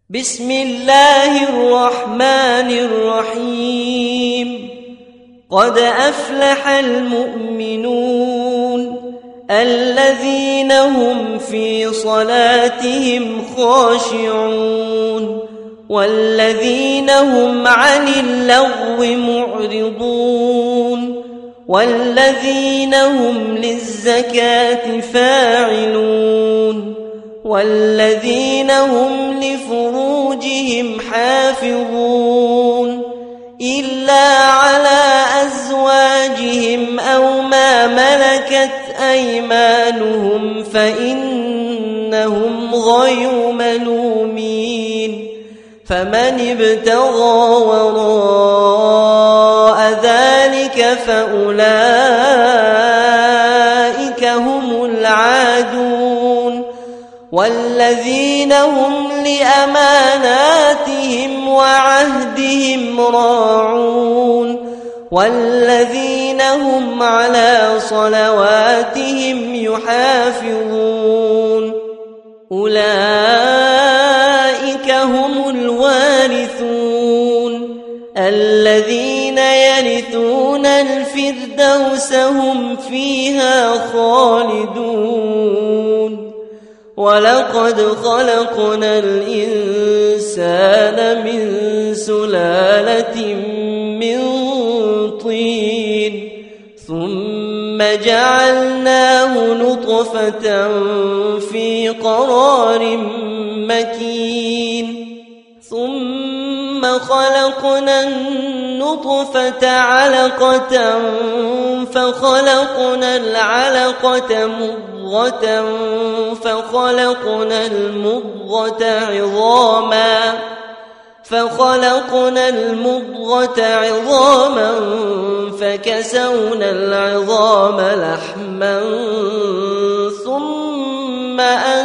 بسم الله الرحمن الرحيم. قد أفلح المؤمنون الذين هم في صلاتهم خاشعون والذين هم عن اللغو معرضون والذين هم للزكاة فاعلون والذين هم لفروجهم حافظون إلا على أزواجهم أو ما ملكت أيمانهم فإنهم غير ملومين. فمن ابتغى وراء ذلك فأولئك هم العادون والذين هم لأماناتهم وعهدهم راعون والذين هم على صلواتهم يحافظون. أولئك هم الوارثون الذين يرثون الفردوس هم فيها خالدون. ولقد خلقنا الإنسان من سلالة من طين ثم جعلناه نطفة في قرار مكين ثم خلقنا النطفة علقة فخلقنا العلقة مضغة فخلقنا المضغة عظاما فكسونا العظام لحما ثم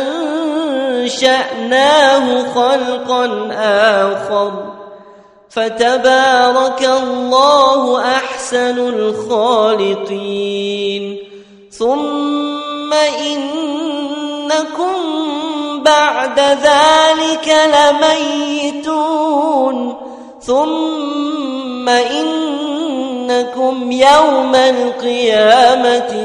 أنشأناه خلقا آخر فتبارك الله أحسن الخالقين. ثم إنكم بعد ذلك لميتون ثم إنكم يوم القيامة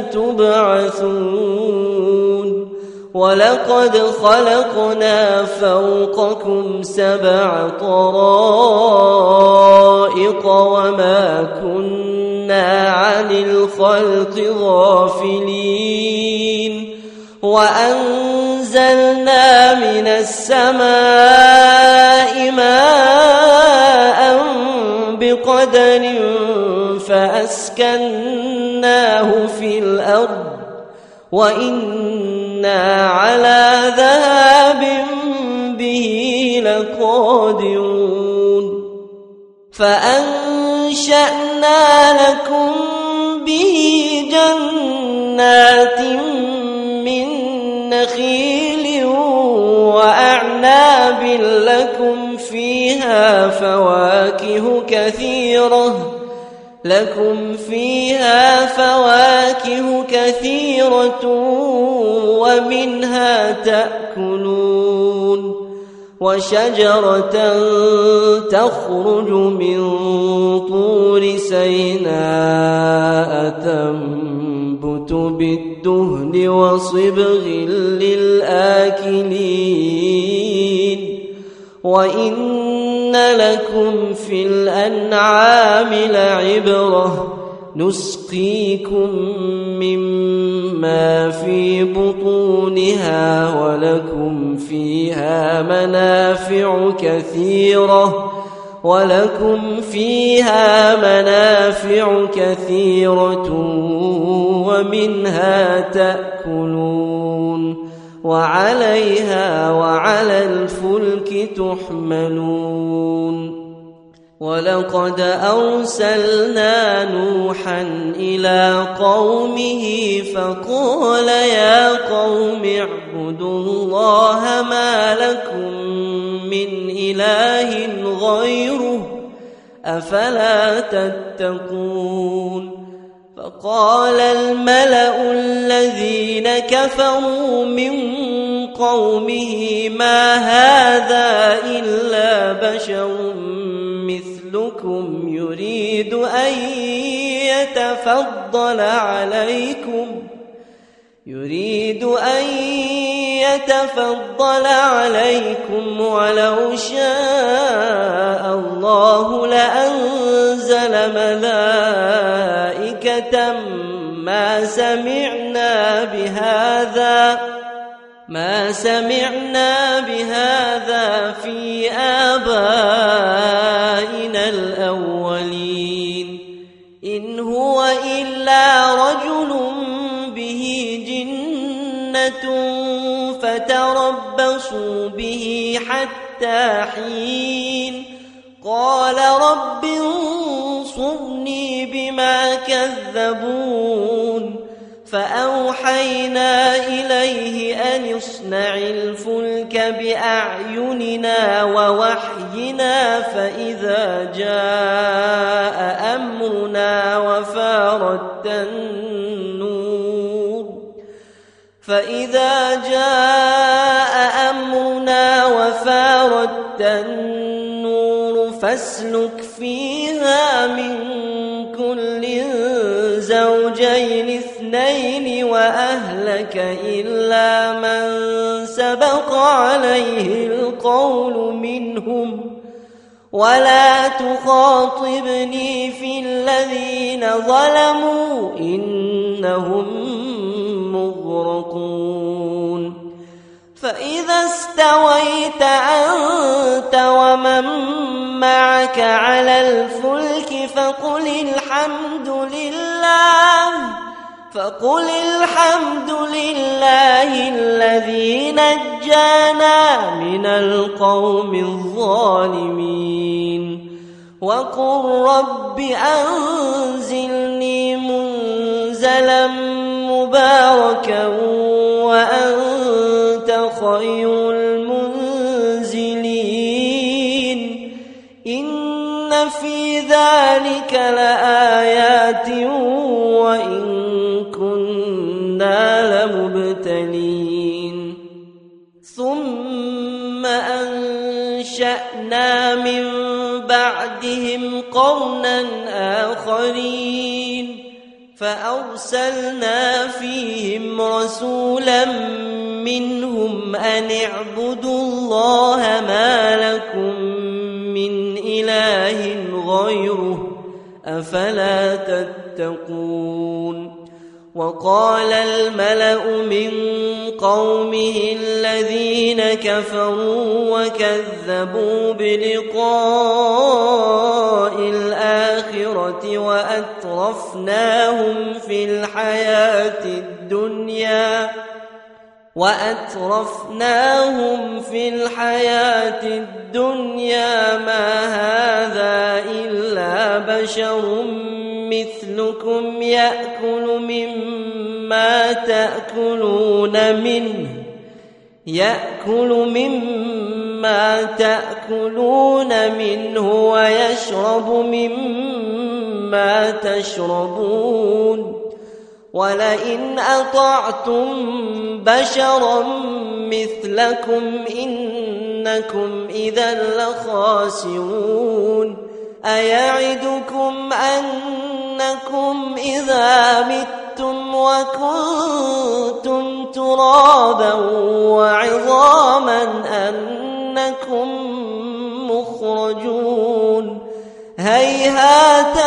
تبعثون. ولقد خلقنا فوقكم 7 طرائق وما كنا عن الخلق غافلين وأنزلنا من السماء ماء بقدر فأسكناه في الأرض وإنا على ذهاب به لقادرون. فأنشأنا لكم به جنات من نخيل وأعناب لكم فيها فواكه كثيرة ومنها تأكلون. وشجرة تخرج من طور سيناء تنبت بالدهن وصبغ للآكلين. وإن لكم في الأنعام لعبرة نسقيكم مما في بطونها ولكم فيها منافع كثيرة ومنها تأكلون وعليها وعلى الفلك تحملون. ولقد أرسلنا نوحا إلى قومه فقال يا قوم اعبدوا الله ما لكم من إله غيره أفلا تتقون. فقال الملأ الذين كفروا من قومه ما هذا إلا بشر مثلكم يريد أن يتفضل عليكم ولو شاء الله لأنزل ملائكة ما سمعنا بهذا في آبائنا الأولين إن هو إلا رجل به جنة فتربصوا به حتى حين قال رب انصرني بما كذبون فأوحينا إليه أن اصنع الفلك بأعيننا ووحينا فإذا جاء أمرنا وفارت النور فاسلك فيها من كل زوجين اثنين وأهلك إلا من سبق عليه القول منهم ولا تخاطبني في الذين ظلموا إنهم مغرقون فإذا استويت أنت ومن معك على الفلك فقل الحمد لله الذي نجانا من القوم الظالمين وقل رب أنزلني منزلا مباركا وأنت خير المنزلين إن في ذلك لآيات وإن كنا لمبتلين ثم أنشأنا من بعدهم قرنا آخرين فأرسلنا فيهم رسولا منهم أن اعبدوا الله ما لكم من إله غيره أفلا تتقون وقال الملأ من قومه الذين كفروا وكذبوا بلقاء الآخرة وأترفناهم في الحياة الدنيا ما هذا إلا بشر مثلكم يأكل مما تأكلون منه ويشرب مما تشربون ولئن أطعتم بشرا مثلكم إنكم إذا لخاسرون أيعدكم أنكم إذا متم وكنتم ترابا وعظاما أنكم مخرجون هيهات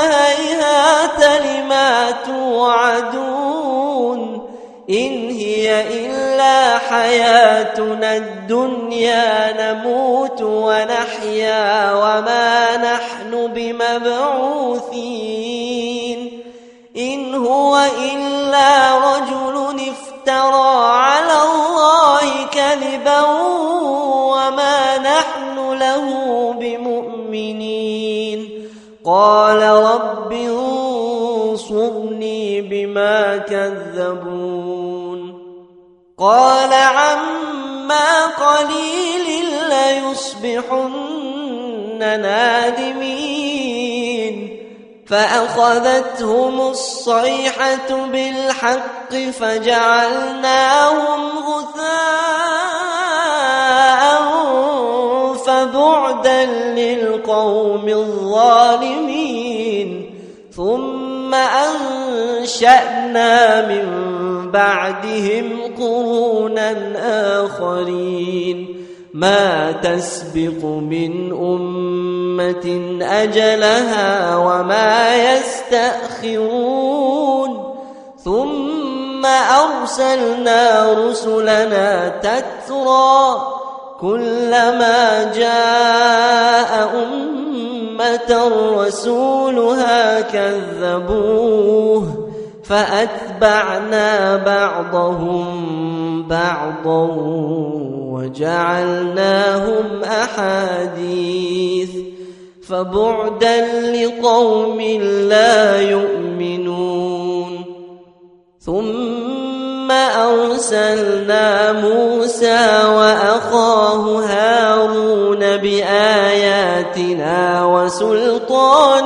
لما توعدون إن هي إلا حياتنا الدنيا نموت ونحيا وما نحن بمبعوثين إن هو إلا رجل افترى على الله كذبا وما نحن له بمؤمنين قال رب انصرني بما كذبون قال عما قليل ليصبحن نادمين فأخذتهم الصيحة بالحق فجعلناهم غثاء فبعدا للقوم الظالمين ثم أنشأنا من بعدهم قرونا آخرين ما تسبق من أمة أجلها وما يستأخرون ثم أرسلنا رسلنا تترى كلما جاء أمة رسولها كذبوه فأتبعنا بعضهم بعضا وجعلناهم أحاديث فبعدا لقوم لا يؤمنون ثم أرسلنا موسى وأخاه هارون بآياتنا وسلطان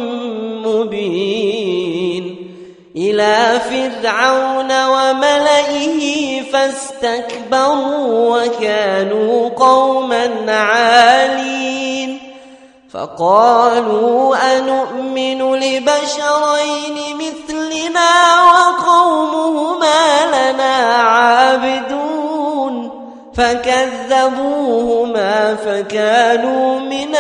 مبين إلى فرعون وملئه فاستكبروا وكانوا قوما عالين فقالوا أنؤمن لبشرين مثلنا وقومهما لنا عابدون فكذبوهما فكانوا من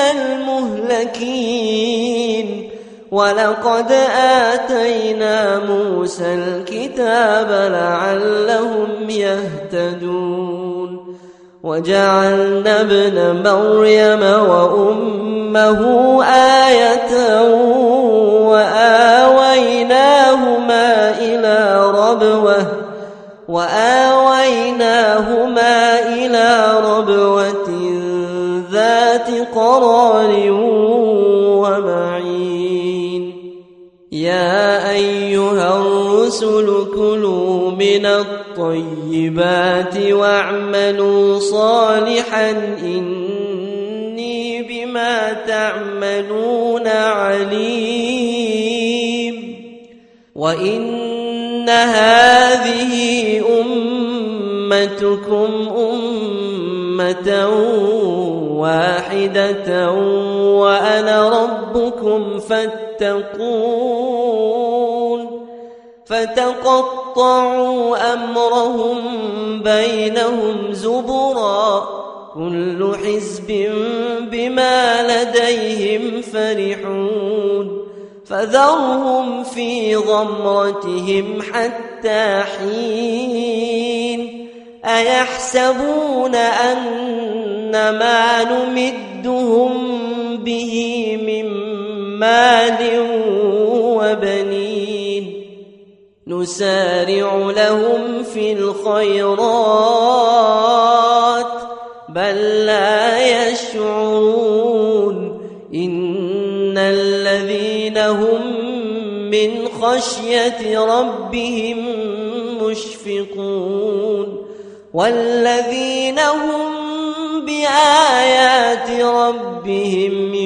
المهلكين ولقد آتينا موسى الكتاب لعلهم يهتدون وجعلنا ابن مريم وأمه آية وآويناهما إلى ربوة ذات قرار ومعين يا أيها الرسل كلوا من الطيبات واعملوا صالحا إني بما تعملون عليم وإن هذه أمتكم أمة واحدة وأنا ربكم فاتقون فتقطعوا أمرهم بينهم زبرا كل حزب بما لديهم فرحون فذرهم في غمرتهم حتى حين أيحسبون أن ما نمدهم به من مال وبنين نسارع لهم في الخيرات بل لا يشعرون إن الذين هم من خشية ربهم مشفقون والذين هم بآيات ربهم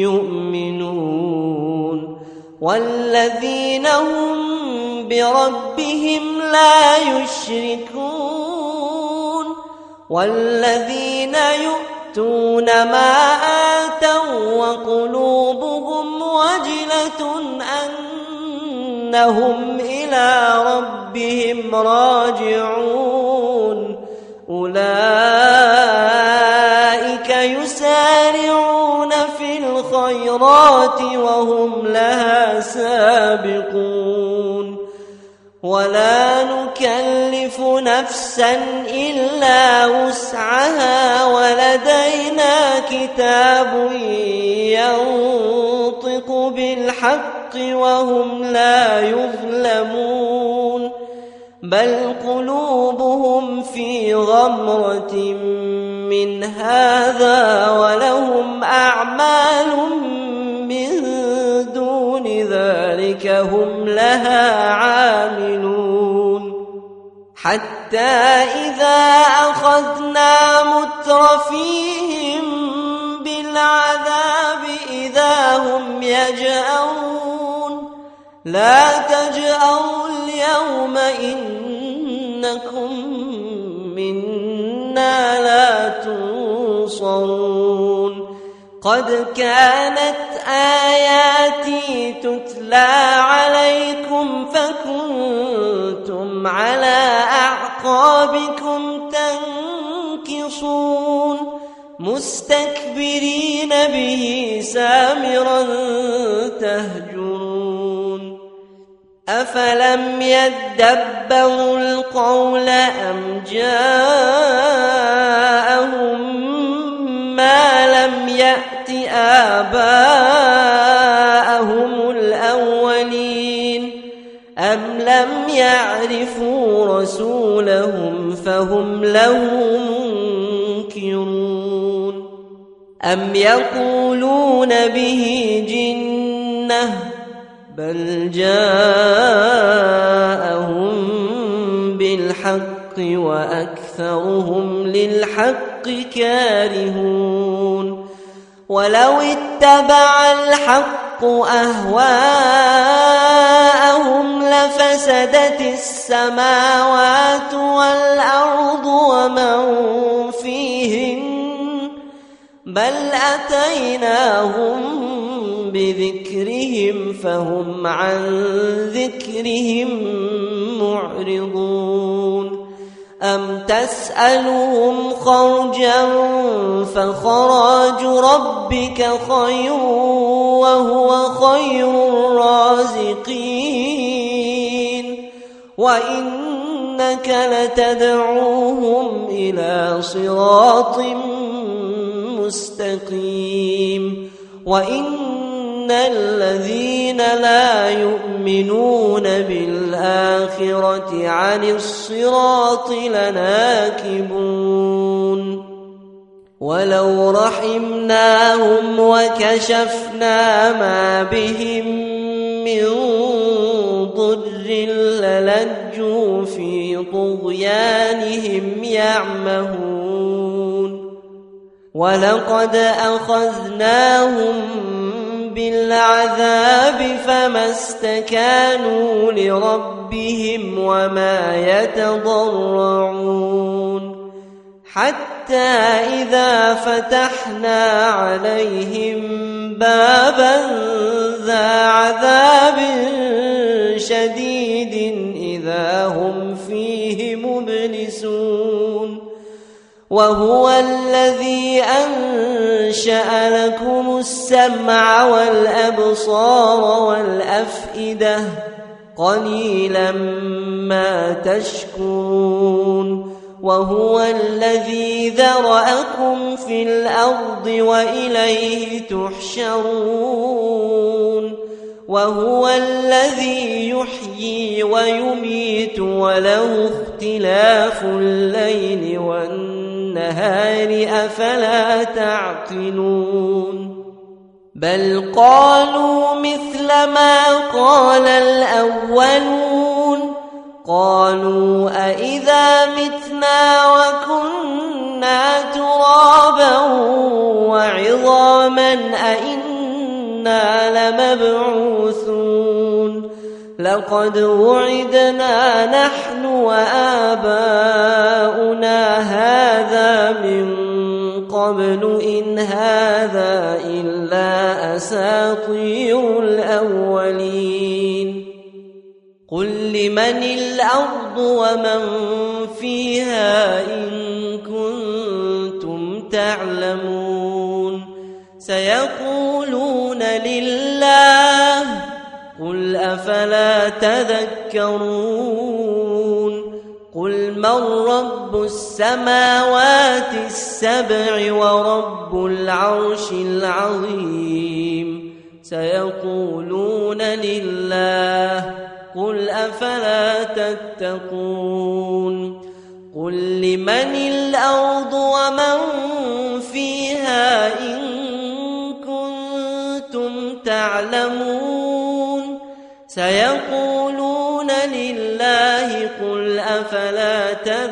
يؤمنون والذين هم بربهم لا يشركون والذين يؤتون ما آتوا وقلوبهم وجلة أنهم إلى ربهم راجعون أولئك يسارعون في الخيرات وهم لها سابقون ولا نكلف نفسا إلا وسعها ولدينا كتاب ينطق بالحق وهم لا يظلمون بل قلوبهم في غمرة من هذا ولهم أعمال من دون ذلك هم لها عاملون حتى إذا أخذنا مترفيهم بالعذاب إذا هم يجأرون لا تجأروا اليوم إنكم منا لا تنصرون قد كانت آياتي تتلى عليكم فكنتم على أعقابكم تنكصون مستكبرين به سامرا تهجرون أفلم يدبروا القول أم جاءهم ما لم يأت آباءهم الأولين أم لم يعرفوا رسولهم فهم له منكرون أم يقولون به جنة بل جاءهم بالحق وأكثرهم للحق كارهون ولو اتبع الحق أهواءهم لفسدت السماوات والأرض ومن فيهن بل أتيناهم بذكرهم فهم عن ذكرهم معرضون أم تسألهم خرجا فخراج ربك خير وهو خير الرازقين وإنك لتدعوهم إلى صراط مستقيم وإن الذين لا يؤمنون بالآخرة عن الصراط لناكبون ولو رحمناهم وكشفنا ما بهم من ضر للجوا في طغيانهم يعمهون ولقد أخذناهم بالعذاب فما استكانوا لربهم وما يتضرعون حتى إذا فتحنا عليهم بابا ذا عذاب شديد إذا هم فيه مبلسون وهو الذي أنشأ لكم السمع والأبصار والأفئدة قليلا ما تشكرون وهو الذي ذرأكم في الأرض وإليه تحشرون وهو الذي يحيي ويميت وله اختلاف الليل والنهار أفلا تعقلون بل قالوا مثل ما قال الأولون قالوا أإذا متنا وكنا ترابا وعظاما أإنا لمبعوثون لقد وعدنا نحن وآباؤنا هذا من قبل إن هذا إلا أساطير الأولين قل لمن الأرض ومن فيها إن كنتم تعلمون سيقولون لله قل أفلا تذكرون قل من رب السماوات السبع ورب العرش العظيم سيقولون لله قل أفلا تتقون قل لمن الأرض ومن فيها إن كنتم تعلمون سيقولون لله قل أفلا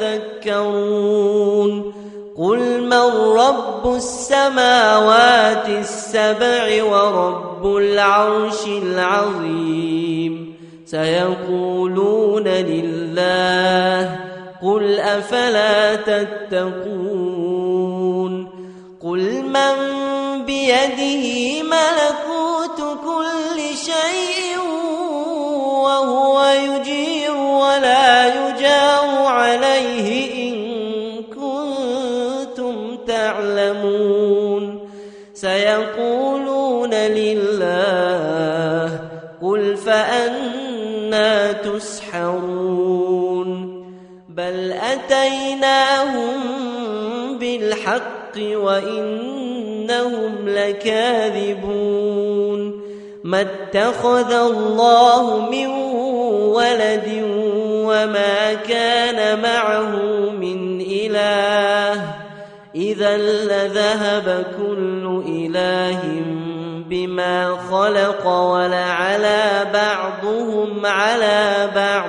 تذكرون قل من رب السماوات السبع ورب العرش العظيم سيقولون لله قل أفلا تتقون قل من بيده ملكوت كل شيء وهو يجير ولا يجار عليه إن كنتم تعلمون سيقولون لله قل فأنى تسحرون بل أتيناهم بالحق وإنهم لكاذبون ما اتخذ الله من ولد وما كان معه من إله إذا لذهب كل إله بما خلق ولعلى بعضهم على بعض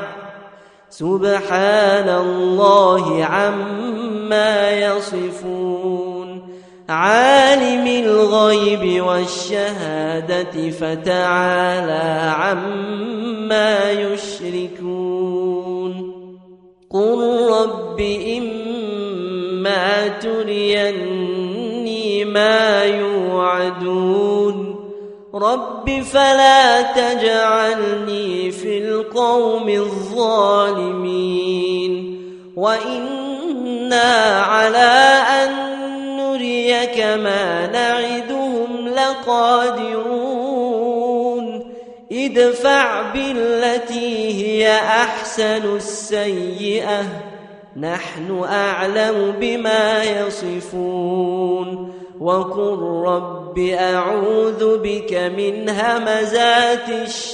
سبحان الله عما يصفون عالم الغيب والشهادة فتعالى عما يشركون قل رب إما تريني ما يوعدون رب فلا تجعلني في القوم الظالمين وإنا على أن نريك ما نعدهم لقادرون ادفع بالتي هي أحسن السيئة نحن أعلم بما يصفون وقل رب أعوذ بك من همزات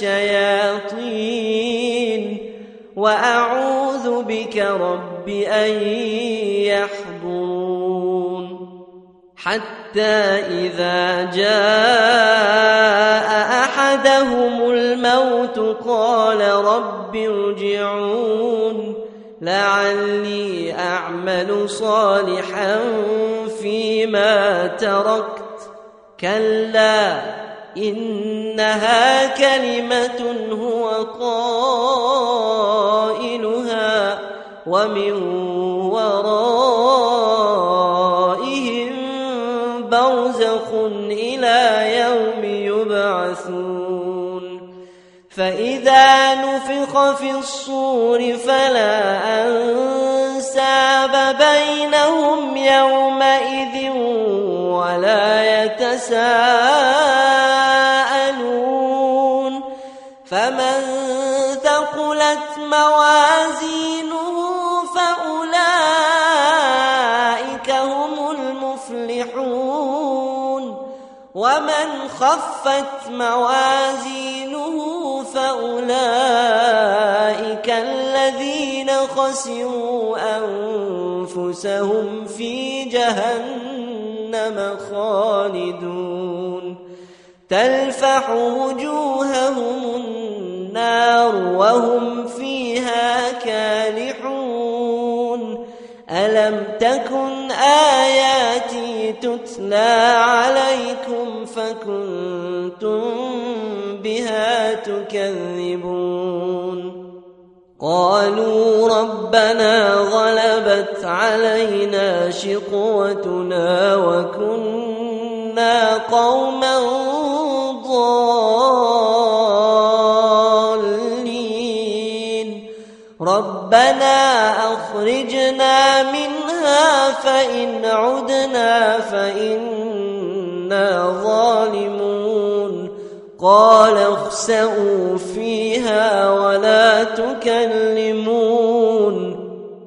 الشياطين وأعوذ بك رب أن يحضرون حتى إذا جاء أحدهم الموت قال رب ارجعون لعلي أعمل صالحا فيما تركت كلا إنها كلمة هو قائلها ومن ورائهم برزخ إلى يوم يبعثون فإذا نفخ في الصور فلا أنساب بينهم يومئذ ولا يتساءلون فمن ثقلت موازينه فأولئك هم المفلحون ومن خفت موازينه فأولئك الذين خسروا أنفسهم في جهنم خالدون تلفح وجوههم النار وهم فيها كالحون ألم تكن آياتي تتلى عليكم فكنتم بها تكذبون قالوا ربنا غلبت علينا شقوتنا وكنا قوما ضالين ربنا أخرجنا منها فإن عدنا فإنا ظالمون قال اخسئوا فيها ولا تكلمون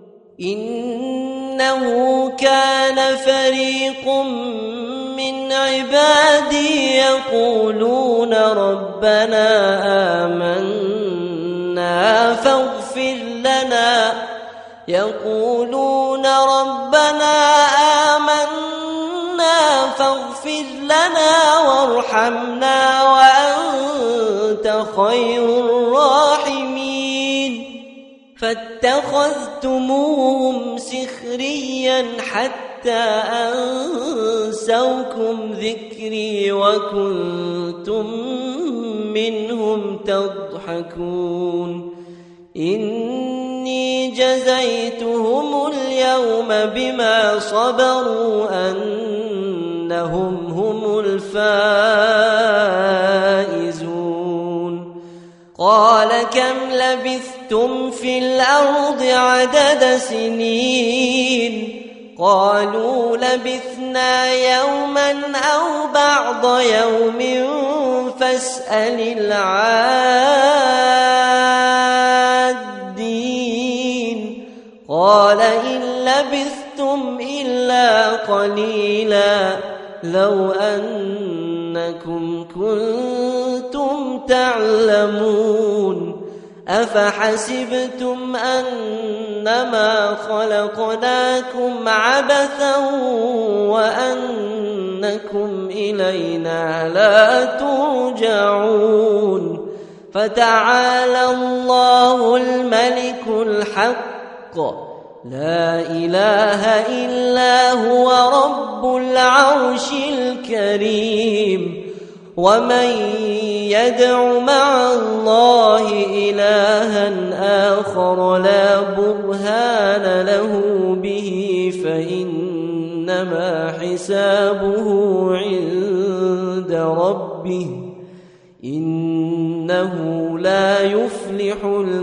إنه كان فريق من عبادي يقولون ربنا آمنا فاغفر لنا يقولون ربنا آمنا فاغفر لنا وارحمنا وأنت خير الراحمين فاتخذتموهم سخريا حتى أنسوكم ذكري وكنتم منهم تضحكون إني جزيتهم اليوم بما صبروا إنهم هم الفائزون قال كم لبثتم في الأرض عدد سنين قالوا لبثنا يوما أو بعض يوم فاسأل العادين قال إن لبثتم إلا قليلا لو أنكم كنتم تعلمون أفحسبتم أنما خلقناكم عبثا وأنكم إلينا لا ترجعون فتعالى الله الملك الحق لا إله إلا هو رب العرش الكريم ومن يدع مع الله إلها آخر لا برهان له به فإنما حسابه عند ربه إنه لا يفلح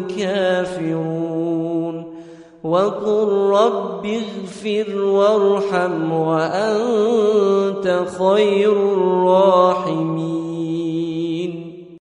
الكافرون وقل رب اغفر وارحم وأنت خير الراحمين